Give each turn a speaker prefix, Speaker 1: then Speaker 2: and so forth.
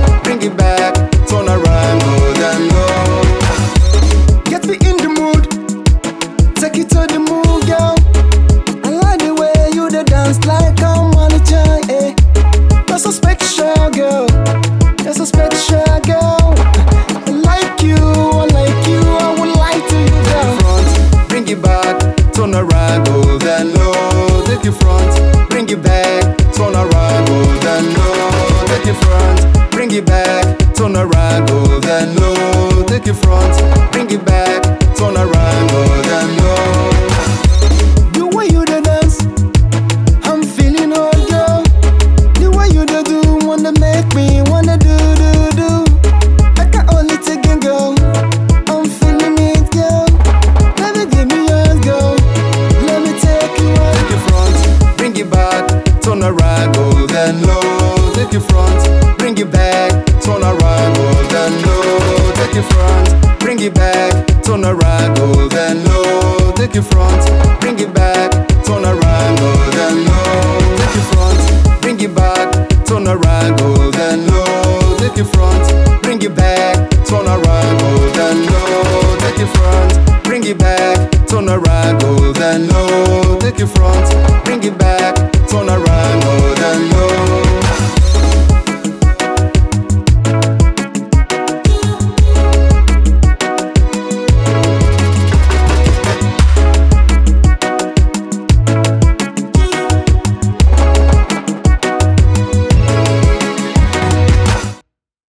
Speaker 1: bring it back, turn around, good and low. Get me in the mood, take it to the moon, girl. I like the way you da dance like I'm on a chain, eh. You're so special, girl. You're so special, girl. I like you, I would like to you, girl. Front, bring it back, turn around, good and low. Take it front, bring it back, turn around, good and low. Take it front, bring it back, turn around, good and low. Take it front, bring it back, turn around, good and low. The way you da dance, I'm feeling all, girl. The way you da do, wanna make me wanna do. I can only take it, girl. I'm feeling it, girl. Let me give me yours, girl. Let me take you on. Take it front, bring it back, turn around, good and low. Take it front, bring it back, turn around, good and low. Take it front, bring it back, turn around, good and low. Take it front, bring it back, turn around, good and low. Take it front, bring it back, turn around, good and low. Take it front, bring it back, turn around, good and low. Take it front, bring it back, turn around, good and low. Take it front, bring it back, turn around, good and low.